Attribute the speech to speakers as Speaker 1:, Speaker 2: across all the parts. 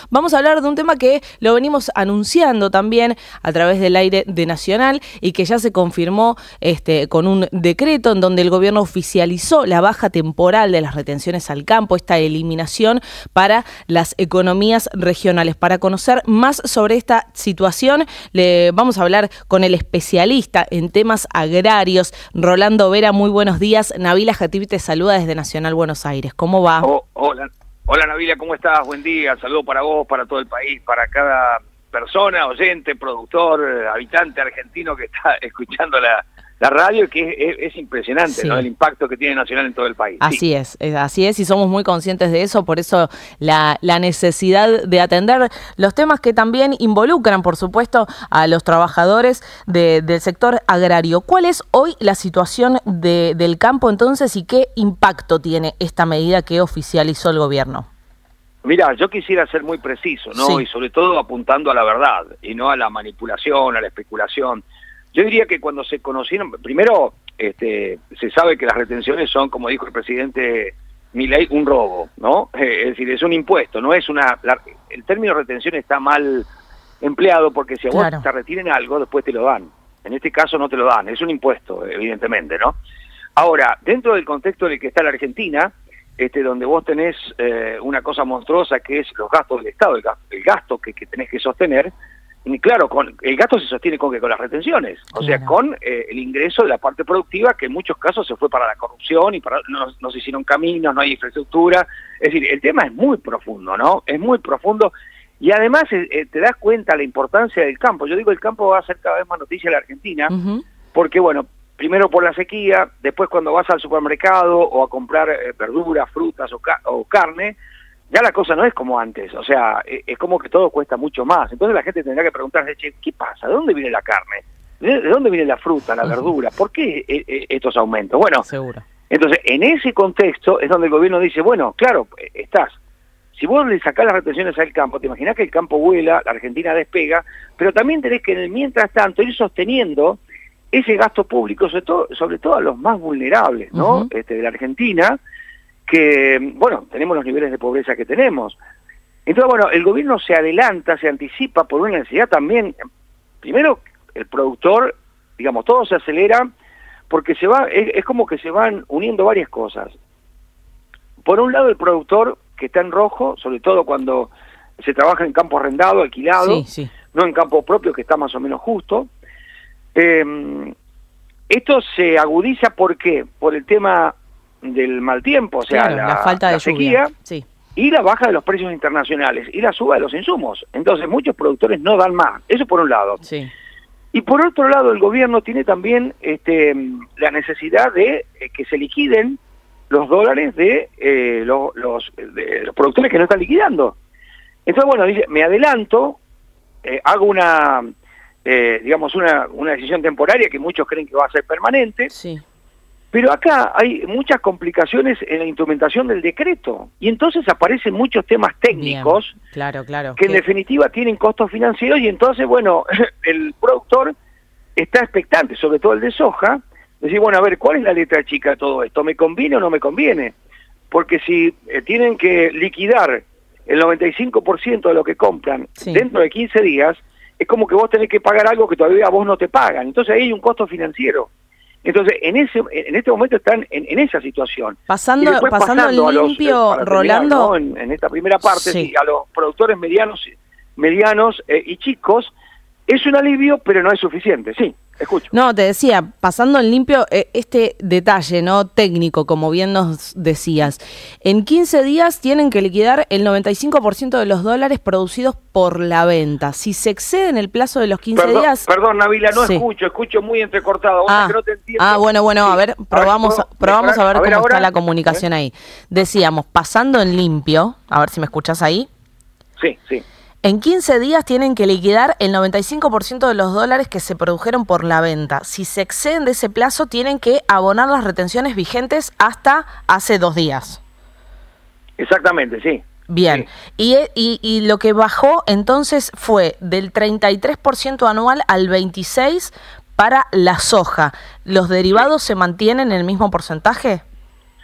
Speaker 1: vamos a hablar de un tema que lo venimos anunciando también a través del aire de Nacional y que ya se confirmó con un decreto en donde el gobierno oficializó la baja temporal de las retenciones al campo, esta eliminación para las economías regionales. Para conocer más sobre esta situación, le vamos a hablar con el especialista en temas agrarios, Rolando Vera. Muy buenos días. Nabila Jatib te saluda desde Nacional Buenos Aires. ¿Cómo va?
Speaker 2: Hola Nabila, ¿cómo estás? Buen día. Saludo para vos, para todo el país, para cada persona, oyente, productor, habitante argentino que está escuchando la radio, que es impresionante, sí, ¿no? El impacto que tiene Nacional en todo el país.
Speaker 1: Así es, y somos muy conscientes de eso, por eso la necesidad de atender los temas que también involucran, por supuesto, a los trabajadores del sector agrario. ¿Cuál es hoy la situación del campo entonces y qué impacto tiene esta medida que oficializó el gobierno?
Speaker 2: Mira, yo quisiera ser muy preciso, ¿no? Sí. Y sobre todo apuntando a la verdad y no a la manipulación, a la especulación. Yo diría que cuando se conocieron, primero se sabe que las retenciones son, como dijo el presidente Milei, un robo, ¿no? Es decir, es un impuesto, no es el término retención está mal empleado porque si a vos te retiren algo, después te lo dan. En este caso no te lo dan, es un impuesto, evidentemente, ¿no? Ahora, dentro del contexto en el que está la Argentina, donde vos tenés una cosa monstruosa que es los gastos del Estado, el gasto que tenés que sostener. Y claro, el gasto se sostiene con las retenciones, o sea, con el ingreso de la parte productiva, que en muchos casos se fue para la corrupción y no se hicieron caminos, no hay infraestructura. Es decir, el tema es muy profundo, ¿no? Es muy profundo y además te das cuenta la importancia del campo. Yo digo, el campo va a ser cada vez más noticia en la Argentina, porque bueno, primero por la sequía, después cuando vas al supermercado o a comprar verduras, frutas o carne, ya la cosa no es como antes, o sea, es como que todo cuesta mucho más. Entonces la gente tendrá que preguntarse, che, ¿qué pasa? ¿De dónde viene la carne? ¿De dónde viene la fruta, la verdura? ¿Por qué estos aumentos? Bueno, seguro. Entonces en ese contexto es donde el gobierno dice, bueno, claro, si vos le sacás las retenciones al campo, te imaginás que el campo vuela, la Argentina despega, pero también tenés que en el mientras tanto ir sosteniendo ese gasto público, sobre todo a los más vulnerables, ¿no? De la Argentina, que, bueno, tenemos los niveles de pobreza que tenemos. Entonces, bueno, el gobierno se adelanta, se anticipa por una necesidad también. Primero, el productor, digamos, todo se acelera porque es como que se van uniendo varias cosas. Por un lado, el productor, que está en rojo, sobre todo cuando se trabaja en campo arrendado, alquilado, no en campo propio, que está más o menos justo. Esto se agudiza, ¿por qué? Por el tema del mal tiempo, o sea,
Speaker 1: la falta de
Speaker 2: sequía, y la baja de los precios internacionales y la suba de los insumos. Entonces muchos productores no dan más, eso por un lado. Y por otro lado el gobierno tiene también la necesidad de que se liquiden los dólares de los productores que no están liquidando. Entonces, bueno, dice, me adelanto, hago una decisión temporaria que muchos creen que va a ser permanente. Pero acá hay muchas complicaciones en la instrumentación del decreto y entonces aparecen muchos temas técnicos. Que en definitiva tienen costos financieros y entonces, bueno, el productor está expectante, sobre todo el de soja, decir, bueno, a ver, ¿cuál es la letra chica de todo esto? ¿Me conviene o no me conviene? Porque si tienen que liquidar el 95% de lo que compran dentro de 15 días, es como que vos tenés que pagar algo que todavía vos no te pagan. Entonces ahí hay un costo financiero. Entonces, en este momento están en esa situación.
Speaker 1: Pasando el limpio, Rolando.
Speaker 2: ¿No? En esta primera parte, a los productores medianos y chicos, es un alivio, pero no es suficiente. Sí, escucho.
Speaker 1: No, te decía, pasando en limpio, este detalle no técnico, como bien nos decías. En 15 días tienen que liquidar el 95% de los dólares producidos por la venta. Si se exceden el plazo de los 15 días...
Speaker 2: Perdón, Nabila, no escucho muy entrecortado.
Speaker 1: Que no te entiendo. Bueno, a ver, probamos a ver cómo está la comunicación ahí. Decíamos, pasando en limpio, a ver si me escuchás ahí.
Speaker 2: Sí.
Speaker 1: En 15 días tienen que liquidar el 95% de los dólares que se produjeron por la venta. Si se exceden de ese plazo, tienen que abonar las retenciones vigentes hasta hace 2 días.
Speaker 2: Exactamente, sí.
Speaker 1: Bien, sí. Y lo que bajó entonces fue del 33% anual al 26% para la soja. ¿Los derivados se mantienen en el mismo porcentaje?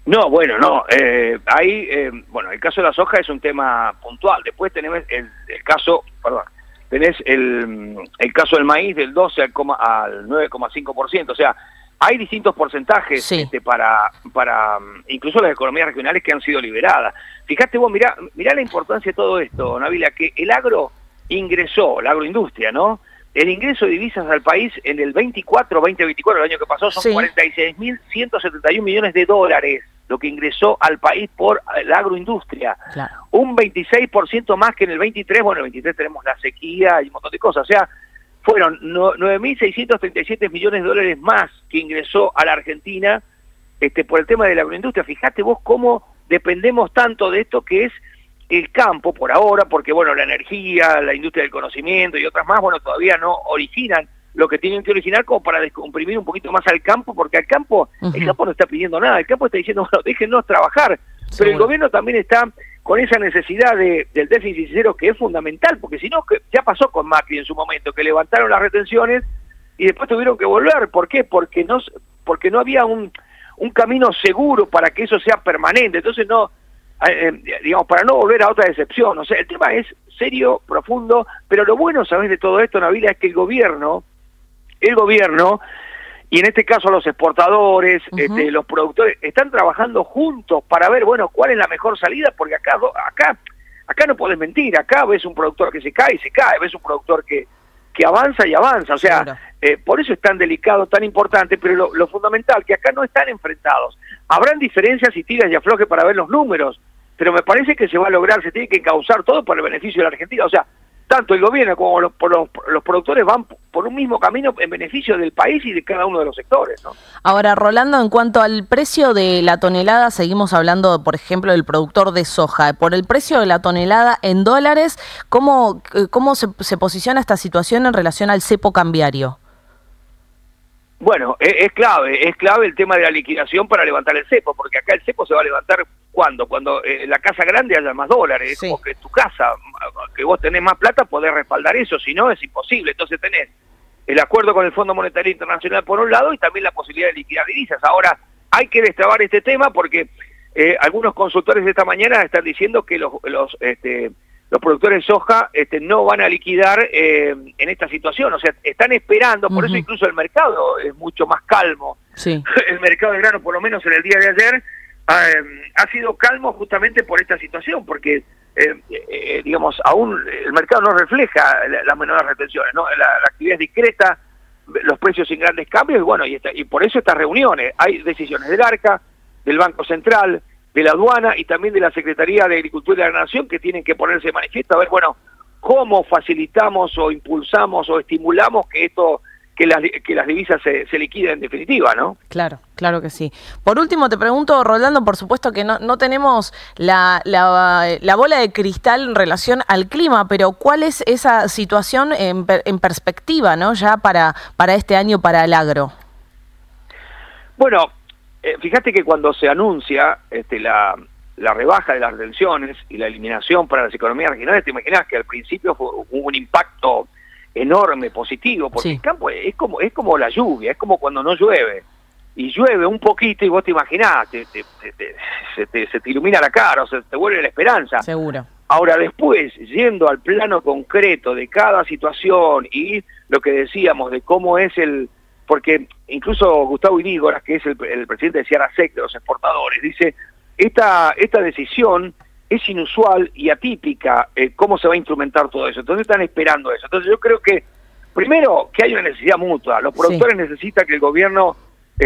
Speaker 2: No, bueno, no. Bueno, el caso de la soja es un tema puntual. Después tenemos el caso, perdón, tenés el caso del maíz del 12 al 9,5%. O sea, hay distintos porcentajes
Speaker 1: sí.
Speaker 2: para incluso las economías regionales que han sido liberadas. Fíjate vos, mirá la importancia de todo esto, Nabila, que el agro ingresó, la agroindustria, ¿no? El ingreso de divisas al país en el 2024, el año que pasó, son 46.171 millones de dólares, lo que ingresó al país por la agroindustria.
Speaker 1: Claro.
Speaker 2: Un 26% más que en el 23, bueno, en el 23 tenemos la sequía y un montón de cosas, o sea, fueron 9.637 millones de dólares más que ingresó a la Argentina por el tema de la agroindustria. Fíjate vos cómo dependemos tanto de esto que es el campo por ahora, porque bueno, la energía, la industria del conocimiento y otras más, bueno, todavía no originan lo que tienen que originar como para descomprimir un poquito más al campo, porque al campo, el campo no está pidiendo nada, el campo está diciendo, bueno, déjennos trabajar, pero el gobierno también está con esa necesidad del déficit cero que es fundamental, porque si no, ya pasó con Macri en su momento, que levantaron las retenciones y después tuvieron que volver. ¿Por qué? Porque no había un camino seguro para que eso sea permanente, entonces no... digamos, para no volver a otra decepción. O sea, el tema es serio, profundo, pero lo bueno, ¿sabés?, de todo esto, Nabila, es que el gobierno, y en este caso los exportadores, los productores, están trabajando juntos para ver, bueno, cuál es la mejor salida, porque acá no podés mentir, acá ves un productor que se cae y se cae, ves un productor que avanza y avanza, o sea, claro. Por eso es tan delicado, tan importante, pero lo fundamental, que acá no están enfrentados. Habrán diferencias y tiras y aflojes para ver los números, pero me parece que se va a lograr, se tiene que causar todo por el beneficio de la Argentina, o sea, tanto el gobierno como los productores van por un mismo camino en beneficio del país y de cada uno de los sectores, ¿no?
Speaker 1: Ahora, Rolando, en cuanto al precio de la tonelada, seguimos hablando, por ejemplo, del productor de soja. Por el precio de la tonelada en dólares, ¿cómo se posiciona esta situación en relación al cepo cambiario?
Speaker 2: Bueno, es clave el tema de la liquidación para levantar el cepo, porque acá el cepo se va a levantar cuando en la casa grande haya más dólares, es como que en tu casa, que vos tenés más plata, podés respaldar eso, si no es imposible. Entonces tenés el acuerdo con el Fondo Monetario Internacional por un lado y también la posibilidad de liquidar divisas. Ahora hay que destrabar este tema porque algunos consultores de esta mañana están diciendo que los productores de soja no van a liquidar en esta situación, o sea, están esperando, por eso incluso el mercado es mucho más calmo. Sí. El mercado de grano, por lo menos en el día de ayer, ha sido calmo justamente por esta situación, porque digamos, aún el mercado no refleja las menores retenciones, ¿no? La actividad es discreta, los precios sin grandes cambios, y bueno, y por eso estas reuniones, hay decisiones del ARCA, del Banco Central, de la aduana y también de la Secretaría de Agricultura de la Nación, que tienen que ponerse de manifiesto a ver, bueno, cómo facilitamos o impulsamos o estimulamos que las divisas se liquiden en definitiva, ¿no?
Speaker 1: Claro, claro que sí. Por último, te pregunto, Rolando, por supuesto que no tenemos la bola de cristal en relación al clima, pero ¿cuál es esa situación en perspectiva, ¿no?, ya para este año para el agro?
Speaker 2: Bueno, fíjate que cuando se anuncia la rebaja de las retenciones y la eliminación para las economías regionales, te imaginas que al principio hubo un impacto enorme, positivo, porque el campo es como la lluvia, es como cuando no llueve, y llueve un poquito y vos te imaginás, se te ilumina la cara, o se te vuelve la esperanza.
Speaker 1: Seguro.
Speaker 2: Ahora después, yendo al plano concreto de cada situación y lo que decíamos de cómo es porque incluso Gustavo Irígoras, que es el presidente de Sierra Sec, de los exportadores, dice, esta decisión es inusual y atípica, cómo se va a instrumentar todo eso. Entonces están esperando eso. Entonces yo creo que, primero, que hay una necesidad mutua. Los productores necesitan que el gobierno,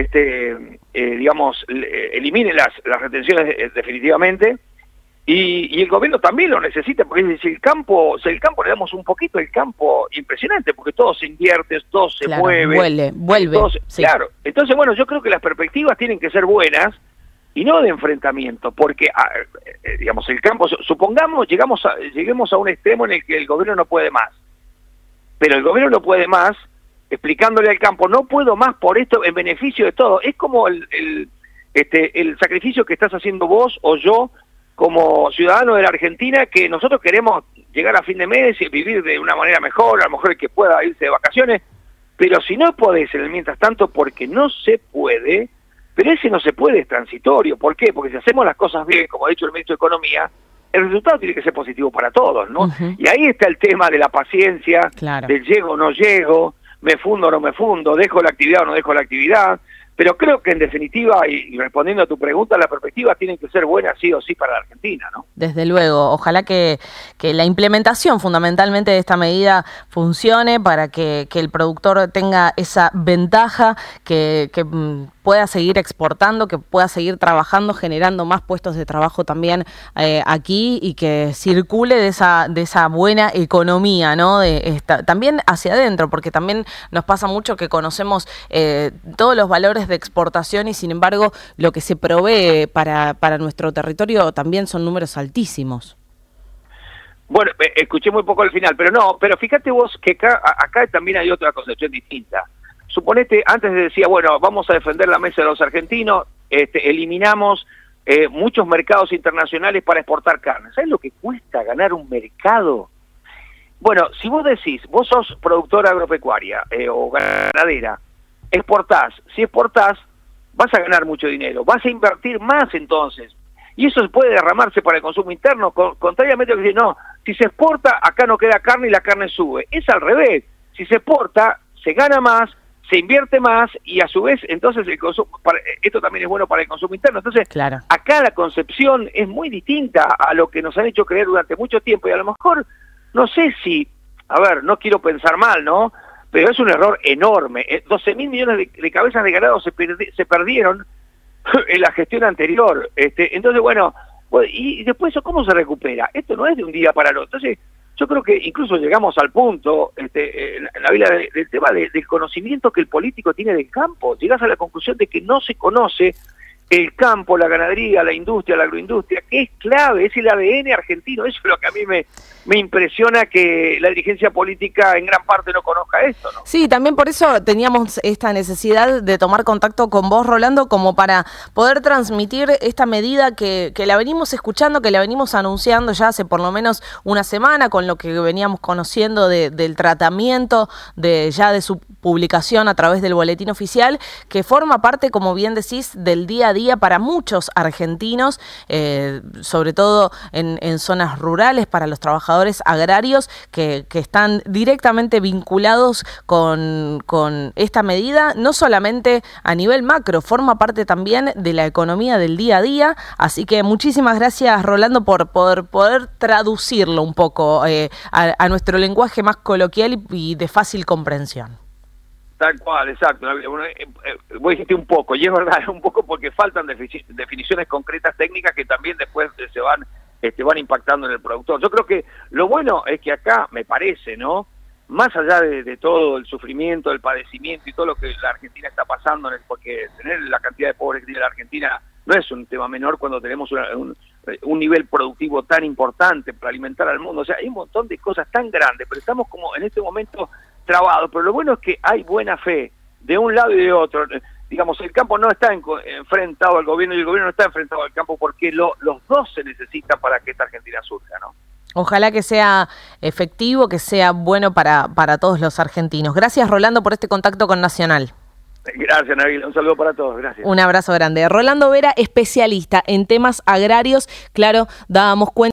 Speaker 2: digamos, elimine las retenciones definitivamente, y el gobierno también lo necesita, porque si el campo le damos un poquito, el campo impresionante, porque todo se invierte, todo se mueve. Vuelve. Claro. Entonces, bueno, yo creo que las perspectivas tienen que ser buenas, y no de enfrentamiento, porque, digamos, el campo, supongamos, lleguemos a un extremo en el que el gobierno no puede más, pero el gobierno no puede más, explicándole al campo, no puedo más por esto, en beneficio de todo. Es como el sacrificio que estás haciendo vos o yo, como ciudadano de la Argentina, que nosotros queremos llegar a fin de mes y vivir de una manera mejor, a lo mejor el que pueda irse de vacaciones, pero si no podés en el mientras tanto, porque no se puede, pero ese no se puede, es transitorio. ¿Por qué? Porque si hacemos las cosas bien, como ha dicho el ministro de Economía, el resultado tiene que ser positivo para todos, ¿no? Y ahí está el tema de la paciencia, del llego o no llego, me fundo o no me fundo, dejo la actividad o no dejo la actividad, pero creo que en definitiva, y respondiendo a tu pregunta, la perspectiva tiene que ser buena sí o sí para la Argentina, ¿no?
Speaker 1: Desde luego, ojalá que la implementación fundamentalmente de esta medida funcione para que el productor tenga esa ventaja, que pueda seguir exportando, que pueda seguir trabajando, generando más puestos de trabajo también aquí, y que circule de esa buena economía, ¿no? También hacia adentro, porque también nos pasa mucho que conocemos todos los valores de exportación y sin embargo lo que se provee para nuestro territorio también son números altísimos.
Speaker 2: Bueno, escuché muy poco al final, pero fíjate vos que acá también hay otra concepción distinta. Suponete, antes decía, bueno, vamos a defender la mesa de los argentinos, eliminamos muchos mercados internacionales para exportar carne. ¿Sabes lo que cuesta ganar un mercado? Bueno, si vos decís, vos sos productora agropecuaria o ganadera, exportás, si exportás, vas a ganar mucho dinero, vas a invertir más entonces, y eso puede derramarse para el consumo interno, contrariamente a lo que dicen, no, si se exporta, acá no queda carne y la carne sube. Es al revés, si se exporta, se gana más, se invierte más y a su vez entonces el consumo, esto también es bueno para el consumo interno. Entonces, acá la concepción es muy distinta a lo que nos han hecho creer durante mucho tiempo, y a lo mejor, no sé si, a ver, no quiero pensar mal, ¿no? Pero es un error enorme. 12.000 millones de cabezas de ganado se perdieron en la gestión anterior. Entonces, bueno, y después eso, ¿cómo se recupera? Esto no es de un día para el otro. Entonces, yo creo que incluso llegamos al punto, en la vida del tema del conocimiento que el político tiene del campo. Llegas a la conclusión de que no se conoce el campo, la ganadería, la industria, la agroindustria, que es clave, es el ADN argentino. Eso es lo que a mí me impresiona, que la dirigencia política en gran parte no conozca esto, ¿no?
Speaker 1: Sí, también por eso teníamos esta necesidad de tomar contacto con vos, Rolando, como para poder transmitir esta medida que la venimos escuchando, que la venimos anunciando ya hace por lo menos una semana, con lo que veníamos conociendo del tratamiento, de su publicación a través del boletín oficial, que forma parte, como bien decís, del día a día para muchos argentinos, sobre todo en zonas rurales, para los trabajadores agrarios que están directamente vinculados con esta medida, no solamente a nivel macro, forma parte también de la economía del día a día. Así que muchísimas gracias, Rolando, por poder traducirlo un poco a nuestro lenguaje más coloquial y de fácil comprensión.
Speaker 2: Tal cual, exacto. Vos dijiste un poco, y es verdad, un poco porque faltan definiciones concretas técnicas que también después se van impactando en el productor. Yo creo que lo bueno es que acá, me parece, ¿no? Más allá de todo el sufrimiento, el padecimiento y todo lo que la Argentina está pasando, porque tener la cantidad de pobres que tiene la Argentina no es un tema menor cuando tenemos un nivel productivo tan importante para alimentar al mundo. O sea, hay un montón de cosas tan grandes, pero estamos como en este momento trabados. Pero lo bueno es que hay buena fe de un lado y de otro. Digamos, el campo no está enfrentado al gobierno y el gobierno no está enfrentado al campo, porque los dos se necesitan para que esta Argentina surja, ¿no?
Speaker 1: Ojalá que sea efectivo, que sea bueno para todos los argentinos. Gracias, Rolando, por este contacto con Nacional.
Speaker 2: Gracias, Nabil. Un saludo para todos. Gracias.
Speaker 1: Un abrazo grande. Rolando Vera, especialista en temas agrarios. Claro, dábamos cuenta